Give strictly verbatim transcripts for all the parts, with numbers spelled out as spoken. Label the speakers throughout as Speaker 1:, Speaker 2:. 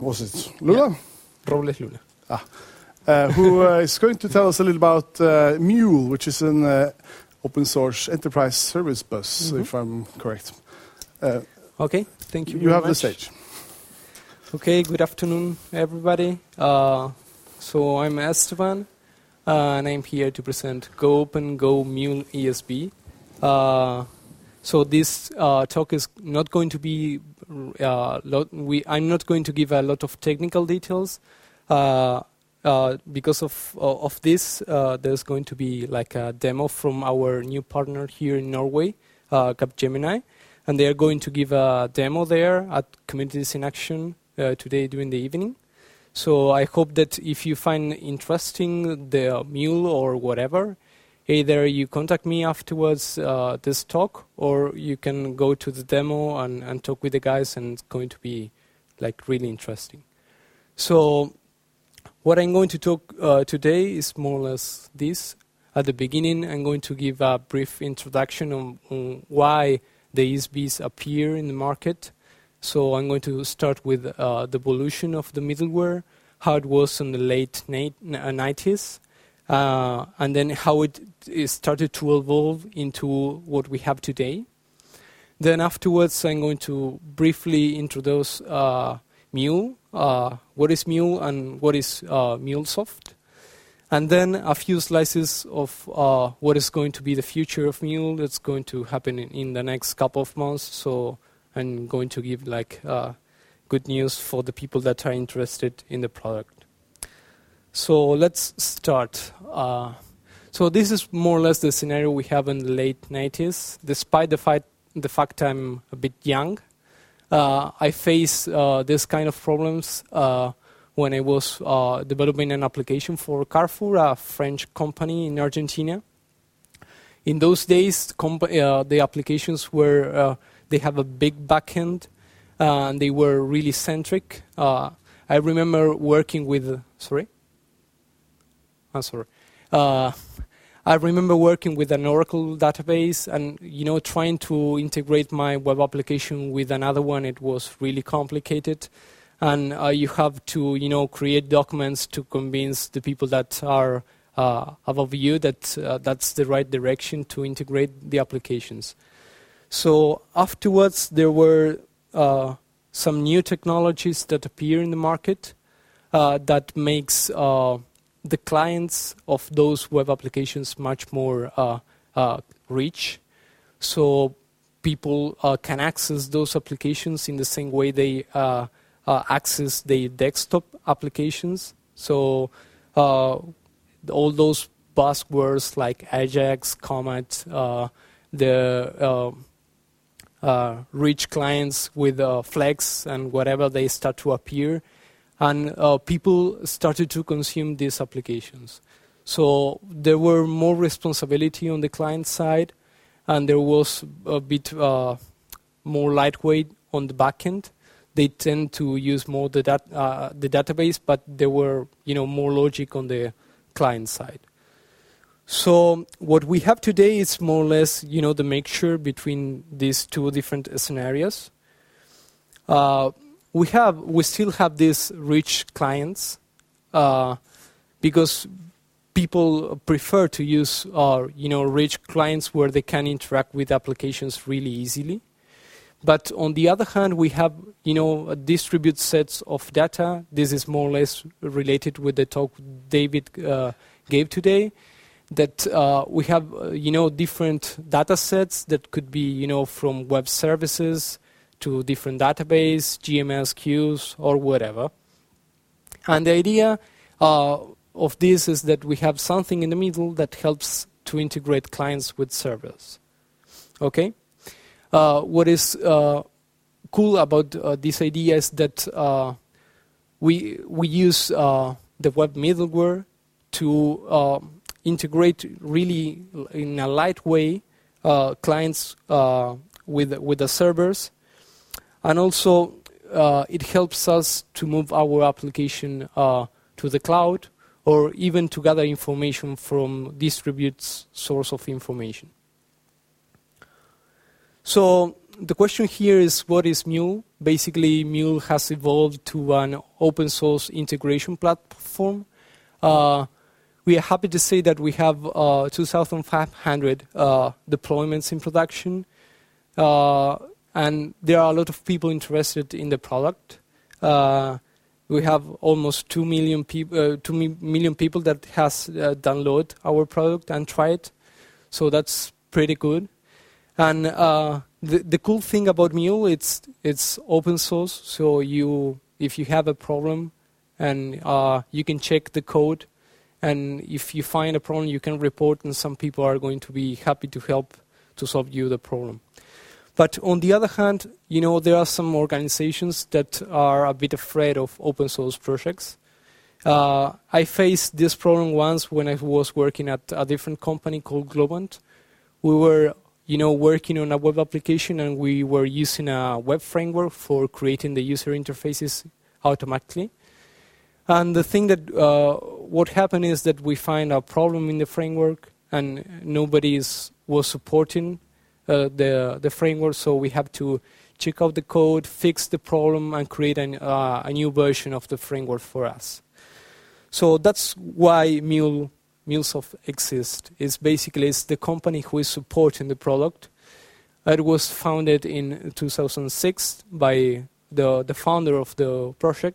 Speaker 1: Was it Lula?
Speaker 2: Yeah. Robles Luna.
Speaker 1: Ah. Uh, who uh, is going to tell us a little about uh, Mule, which is an uh, open source enterprise service bus, mm-hmm. if I'm correct. Uh,
Speaker 2: okay, thank you.
Speaker 1: You
Speaker 2: very
Speaker 1: have
Speaker 2: much.
Speaker 1: the stage.
Speaker 2: Okay, good afternoon, everybody. Uh, so I'm Esteban, uh, and I'm here to present Go Open Go Mule E S B. Uh, so this uh, talk is not going to be. Uh, lot, we I'm not going to give a lot of technical details. Uh, Uh, because of uh, of this, uh, there's going to be like a demo from our new partner here in Norway, uh, Capgemini, and they are going to give a demo there at Communities in Action uh, today during the evening. So I hope that if you find interesting the Mule or whatever, either you contact me afterwards uh, this talk, or you can go to the demo and, and talk with the guys, and it's going to be like really interesting. So what I'm going to talk uh, today is more or less this. At the beginning, I'm going to give a brief introduction on, on why the E S Bs appear in the market. So I'm going to start with uh, the evolution of the middleware, how it was in the late nineties, uh, and then how it, it started to evolve into what we have today. Then afterwards, I'm going to briefly introduce uh, Mule, uh, what is Mule and what is uh, MuleSoft. And then a few slices of uh, what is going to be the future of Mule that's going to happen in, in the next couple of months. So I'm going to give like uh, good news for the people that are interested in the product. So let's start. Uh, so this is more or less the scenario we have in the late nineties. Despite the, fight, the fact I'm a bit young, Uh, I face uh, this kind of problems uh, when I was uh, developing an application for Carrefour, a French company in Argentina. In those days, comp uh, the applications were, uh, they have a big backend, uh, and they were really centric. Uh, I remember working with, sorry? I'm sorry. Uh, I remember working with an Oracle database and, you know, trying to integrate my web application with another one. It was really complicated. And uh, you have to, you know, create documents to convince the people that are uh, above you that uh, that's the right direction to integrate the applications. So afterwards, there were uh, some new technologies that appear in the market uh, that makes Uh, the clients of those web applications much more uh, uh, rich. So people uh, can access those applications in the same way they uh, uh, access their desktop applications. So uh, all those buzzwords like Ajax, Comet, uh, the uh, uh, rich clients with uh, Flex and whatever, they start to appear. And uh, people started to consume these applications. So there were more responsibility on the client side, and there was a bit uh, more lightweight on the backend. They tend to use more the, dat uh, the database, but there were, you know, more logic on the client side. So what we have today is more or less, you know, the mixture between these two different scenarios. Uh, We have, we still have these rich clients uh, because people prefer to use, uh, you know, rich clients where they can interact with applications really easily. But on the other hand, we have, you know, distributed sets of data. This is more or less related with the talk David uh, gave today. That uh, we have, uh, you know, different data sets that could be, you know, from web services to different database, G M S queues, or whatever. And the idea uh, of this is that we have something in the middle that helps to integrate clients with servers. Okay? Uh, what is uh, cool about uh, this idea is that uh, we, we use uh, the web middleware to uh, integrate really in a light way uh, clients uh, with, with the servers. And also, uh, it helps us to move our application uh, to the cloud, or even to gather information from distributed source of information. So the question here is, what is Mule? Basically, Mule has evolved to an open source integration platform. Uh, we are happy to say that we have uh, two thousand five hundred uh, deployments in production. Uh, and there are a lot of people interested in the product. Uh, we have almost two million, peop uh, two mi million people that has uh, downloaded our product and tried it. So that's pretty good. And uh, the, the cool thing about Mule, it's it's open source. So you, if you have a problem, and uh, you can check the code, and if you find a problem, you can report, and some people are going to be happy to help to solve you the problem. But on the other hand, you know, there are some organizations that are a bit afraid of open source projects. Uh, I faced this problem once when I was working at a different company called Globant. We were, you know, working on a web application, and we were using a web framework for creating the user interfaces automatically. And the thing that, uh, what happened is that we find a problem in the framework, and nobody is, was supporting uh, the, the framework, so we have to check out the code, fix the problem, and create an, uh, a new version of the framework for us. So that's why Mule, MuleSoft exists. It's basically it's the company who is supporting the product. It was founded in two thousand six by the, the founder of the project.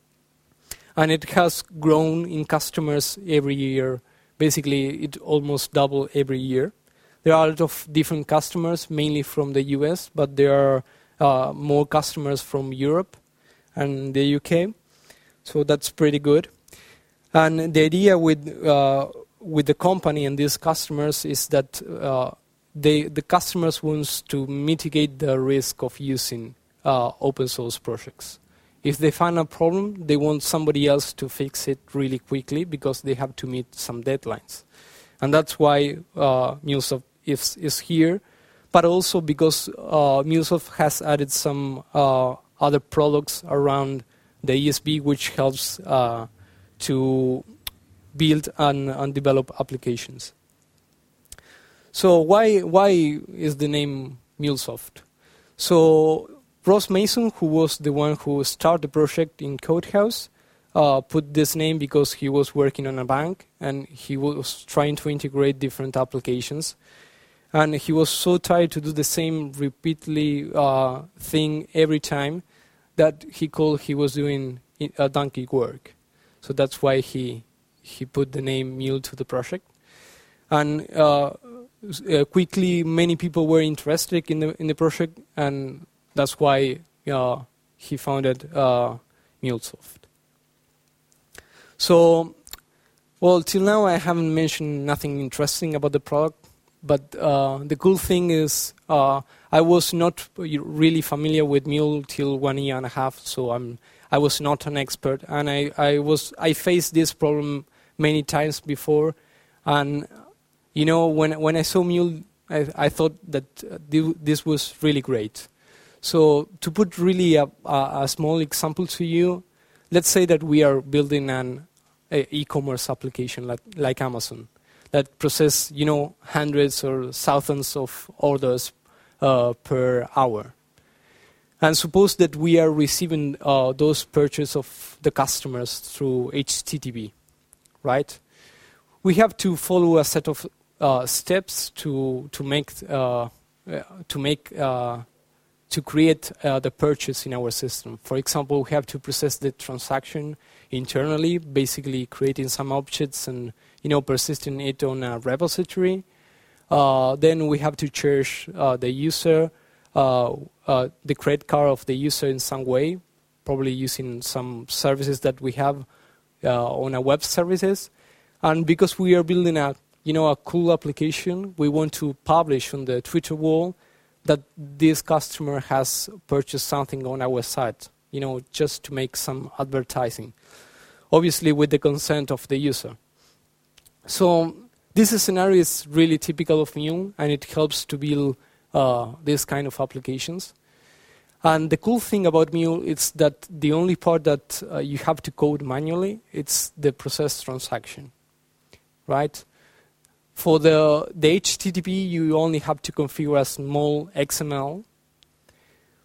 Speaker 2: And it has grown in customers every year. Basically, it almost doubled every year. There are a lot of different customers, mainly from the U S, but there are uh, more customers from Europe and the U K. So that's pretty good. And the idea with uh, with the company and these customers is that uh, they, the customers want to mitigate the risk of using uh, open source projects. If they find a problem, they want somebody else to fix it really quickly because they have to meet some deadlines. And that's why uh, MuleSoft is, is here, but also because uh, MuleSoft has added some uh, other products around the E S B, which helps uh, to build and, and develop applications. So why, why is the name MuleSoft? So Ross Mason, who was the one who started the project in Codehouse, uh, put this name because he was working on a bank and he was trying to integrate different applications. And he was so tired to do the same repeatedly uh, thing every time that he called he was doing a donkey work. So that's why he he put the name Mule to the project. And uh, uh, quickly, many people were interested in the in the project, and that's why uh, he founded uh, MuleSoft. So, well, till now I haven't mentioned nothing interesting about the product, but uh, the cool thing is uh, I was not really familiar with Mule till one year and a half, so I'm I was not an expert, and I, I was I faced this problem many times before, and you know when when I saw Mule, I, I thought that uh, this was really great. So to put really a, a, a small example to you, let's say that we are building an e-commerce application like, like Amazon that process, you know, hundreds or thousands of orders uh, per hour. And suppose that we are receiving uh, those purchases of the customers through H T T P, right? We have to follow a set of uh, steps to to make uh, to make. Uh, to create uh, the purchase in our system. For example, we have to process the transaction internally, basically creating some objects and you know persisting it on a repository. Uh, then we have to charge uh, the user, uh, uh, the credit card of the user in some way, probably using some services that we have uh, on our web services. And because we are building a you know a cool application, we want to publish on the Twitter wall that this customer has purchased something on our site, you know, just to make some advertising, obviously with the consent of the user. So this scenario is really typical of Mule, and it helps to build uh, this kind of applications. And the cool thing about Mule is that the only part that uh, you have to code manually, it's the process transaction, right? For the, the H T T P, you only have to configure a small X M L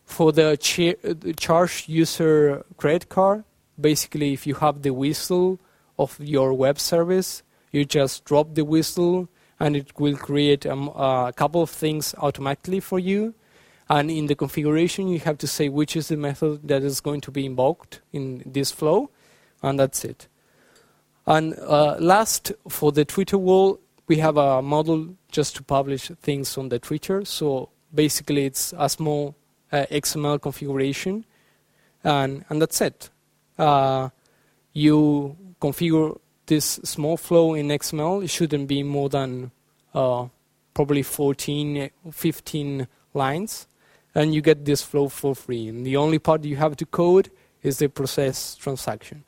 Speaker 2: For the, cha- the charge user credit card, basically if you have the whistle of your web service, you just drop the whistle and it will create um, a couple of things automatically for you. And in the configuration, you have to say which is the method that is going to be invoked in this flow, and that's it. And uh, last, for the Twitter wall, we have a model just to publish things on the Twitter. So basically, it's a small uh, X M L configuration, and, and that's it. Uh, you configure this small flow in X M L. It shouldn't be more than uh, probably fourteen, fifteen lines. And you get this flow for free. And the only part you have to code is the process transaction.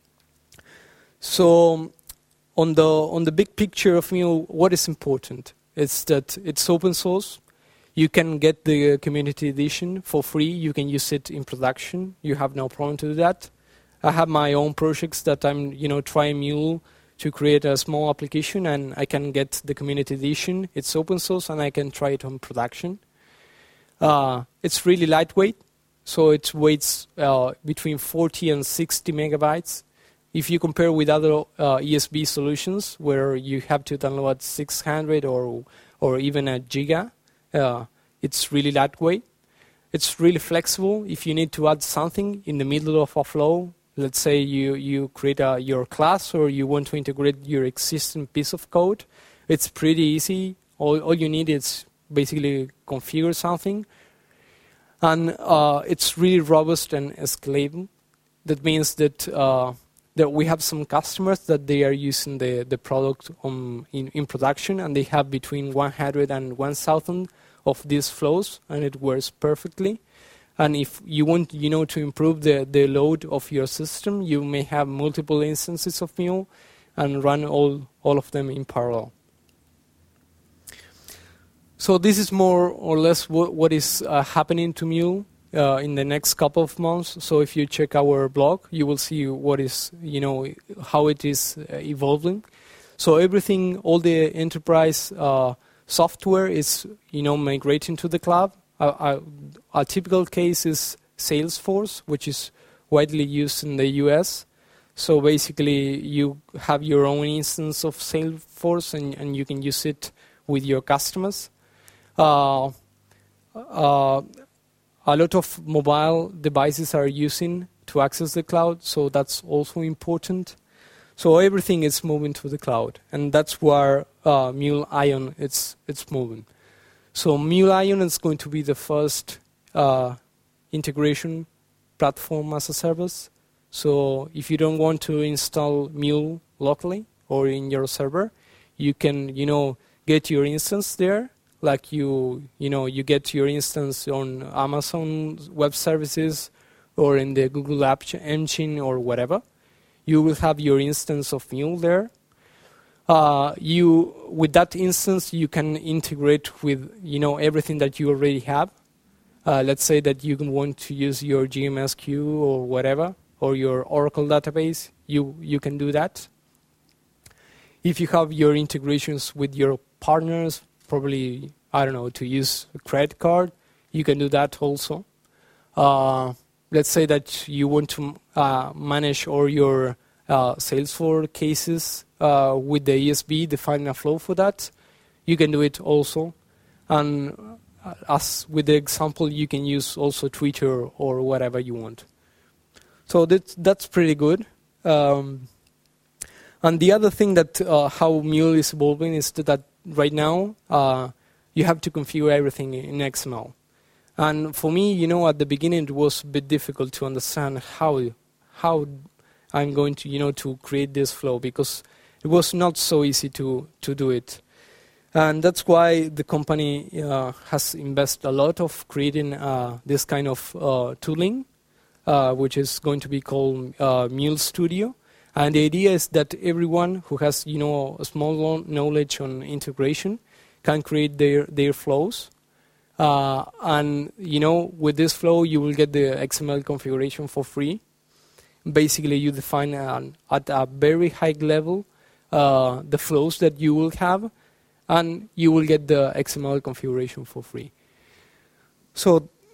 Speaker 2: So on the on the big picture of Mule, what is important? It's that it's open source. You can get the community edition for free. You can use it in production. You have no problem to do that. I have my own projects that I'm, you know, trying Mule to create a small application, and I can get the community edition. It's open source, and I can try it on production. Uh, it's really lightweight, so it weighs uh, between forty and sixty megabytes. If you compare with other uh, E S B solutions where you have to download six hundred or or even a giga, uh, it's really lightweight. It's really flexible. If you need to add something in the middle of a flow, let's say you, you create a, your class or you want to integrate your existing piece of code, it's pretty easy. All, all you need is basically configure something, and uh, it's really robust and scalable. That means that uh, that we have some customers that they are using the the product on, in in production, and they have between one hundred and one thousand of these flows, and it works perfectly. And if you want, you know, to improve the the load of your system, you may have multiple instances of Mule and run all all of them in parallel. So this is more or less what, what is uh, happening to Mule uh, in the next couple of months. So if you check our blog, you will see what is, you know, how it is uh, evolving. So everything, all the enterprise uh, software is, you know, migrating to the cloud. Uh, uh, a typical case is Salesforce, which is widely used in the U S. So basically, you have your own instance of Salesforce, and, and you can use it with your customers. Uh, uh, a lot of mobile devices are using to access the cloud, so that's also important. So everything is moving to the cloud, and that's where uh, Mule Ion it's it's moving. So Mule Ion is going to be the first uh, integration platform as a service. So if you don't want to install Mule locally or in your server, you can, you know, get your instance there. Like you, you know, you get your instance on Amazon Web Services or in the Google App Engine or whatever. You will have your instance of Mule there. Uh, you, with that instance, you can integrate with, you know, everything that you already have. Uh, let's say that you want to use your G M S Q or whatever, or your Oracle database. You you can do that. If you have your integrations with your partners, probably, I don't know, to use a credit card, you can do that also. Uh, let's say that you want to uh, manage all your uh, Salesforce cases uh, with the E S B, define a flow for that. You can do it also. And uh, as with the example, you can use also Twitter or whatever you want. So that's, that's pretty good. Um, and the other thing that uh, how Mule is evolving is that right now, uh, you have to configure everything in X M L. And for me, you know, at the beginning, it was a bit difficult to understand how how I'm going to, you know, to create this flow, because it was not so easy to, to do it. And that's why the company uh, has invested a lot of creating uh, this kind of uh, tooling, uh, which is going to be called uh, Mule Studio. And the idea is that everyone who has, you know, a small knowledge on integration can create their, their flows. Uh, and, you know, with this flow, you will get the X M L configuration for free. Basically, you define an, at a very high level uh, the flows that you will have, and you will get the X M L configuration for free. So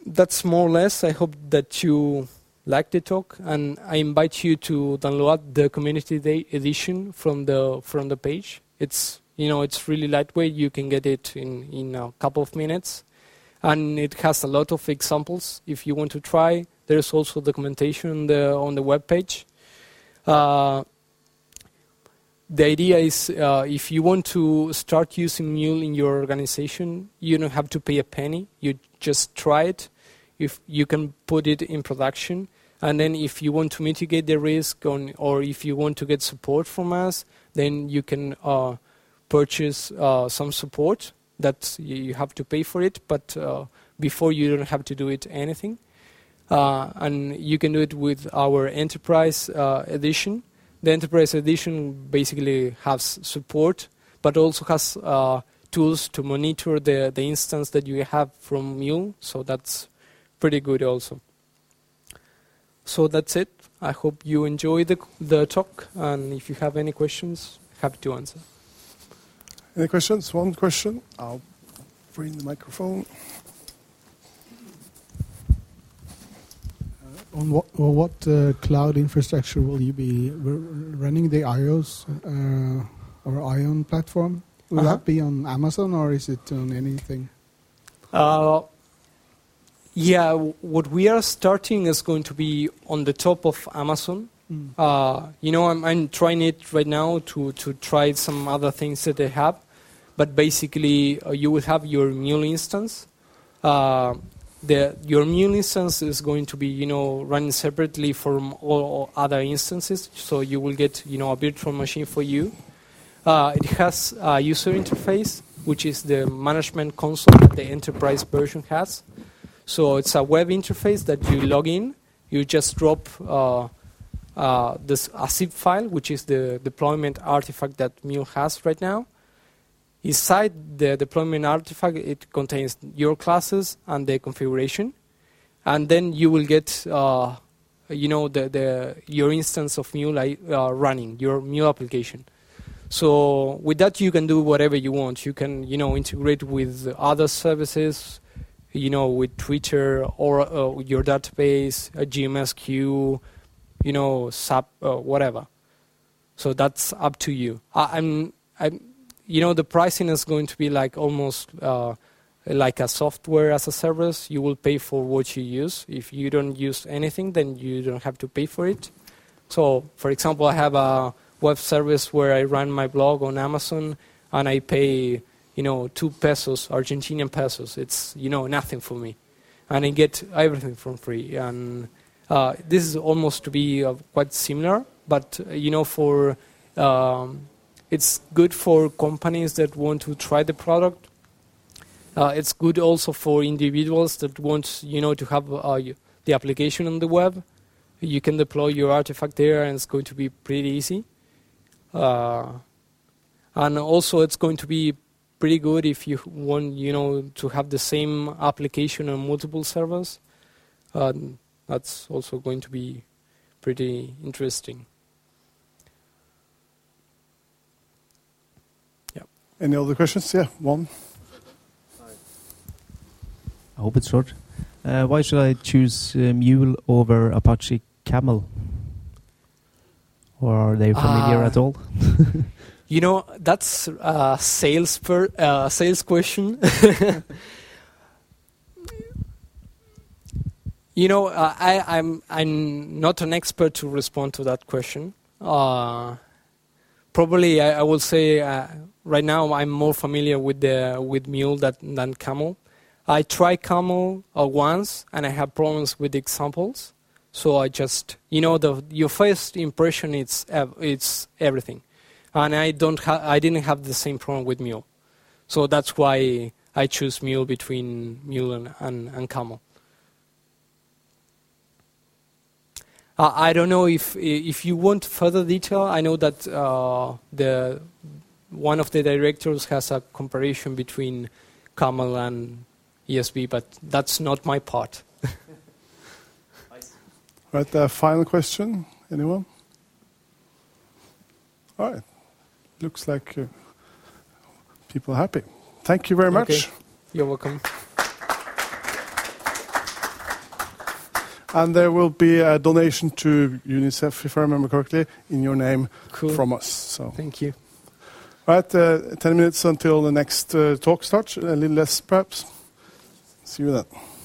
Speaker 2: that's more or less. I hope that you like the talk, and I invite you to download the Community Day edition from the from the page. It's you know it's really lightweight. You can get it in in a couple of minutes, and it has a lot of examples. If you want to try, there's also documentation on the on the web page. Uh, the idea is uh, if you want to start using Mule in your organization, you don't have to pay a penny. You just try it. If you can put it in production. And then if you want to mitigate the risk on, or if you want to get support from us, then you can uh, purchase uh, some support that you have to pay for it. But uh, before you don't have to do it anything. Uh, and you can do it with our Enterprise uh, edition. The Enterprise edition basically has support, but also has uh, tools to monitor the, the instance that you have from Mule. So that's pretty good also. So that's it. I hope you enjoy the, the talk, and if you have any questions, happy to answer.
Speaker 1: Any questions? One question. I'll bring the microphone.
Speaker 3: Uh, on what, on what uh, cloud infrastructure will you be running the iOS uh, or Ion platform? Will uh-huh. that be on Amazon, or is it on anything?
Speaker 2: Uh, Yeah, what we are starting is going to be on the top of Amazon. Mm. Uh, you know, I'm, I'm trying it right now to, to try some other things that they have. But basically, uh, you will have your Mule instance. Uh, the, your Mule instance is going to be, you know, running separately from all, all other instances. So you will get, you know, a virtual machine for you. Uh, it has a user interface, which is the management console that the Enterprise version has. So it's a web interface that you log in. You just drop uh, uh, this a zip file, which is the deployment artifact that Mule has right now. Inside the deployment artifact, it contains your classes and the configuration, and then you will get, uh, you know, the, the your instance of Mule uh, running your Mule application. So with that, you can do whatever you want. You can, you know, integrate with other services. You know, with Twitter or uh, your database, a G M S queue, you know, S A P, uh, whatever. So that's up to you. I, I'm, I'm, you know, the pricing is going to be like almost uh, like a software as a service. You will pay for what you use. If you don't use anything, then you don't have to pay for it. So, for example, I have a web service where I run my blog on Amazon, and I pay, you know, two pesos, Argentinian pesos. It's, you know, nothing for me. And I get everything for free. And uh, this is almost to be uh, quite similar, but, uh, you know, for um, it's good for companies that want to try the product. Uh, it's good also for individuals that want, you know, to have uh, the application on the web. You can deploy your artifact there, and it's going to be pretty easy. Uh, and also, it's going to be pretty good if you want, you know, to have the same application on multiple servers. Uh, that's also going to be pretty interesting. Yeah.
Speaker 1: Any other questions? Yeah, one.
Speaker 4: I hope it's short. Uh, why should I choose uh, Mule over Apache Camel? Or are they familiar uh, at all?
Speaker 2: You know, that's a sales per uh, sales question. You know, uh, I, I'm I'm not an expert to respond to that question. Uh, probably, I, I will say uh, right now I'm more familiar with the with Mule that, than Camel. I tried Camel uh, once, and I had problems with the examples. So I just, you know, the your first impression it's uh, it's everything. And I don't ha- I didn't have the same problem with Mule. So that's why I choose Mule between Mule and, and, and Camel. Uh, I don't know if if you want further detail. I know that uh, the one of the directors has a comparison between Camel and E S B, but that's not my part.
Speaker 1: Right, uh, final question. Anyone? All right. Looks like uh, people are happy. Thank you very much.
Speaker 2: Okay. You're welcome.
Speaker 1: and there will be a donation to UNICEF, if I remember correctly, in your name
Speaker 2: Cool.
Speaker 1: from us. So,
Speaker 2: Thank you.
Speaker 1: right, uh, ten minutes until the next uh, talk starts, a little less perhaps. See you then.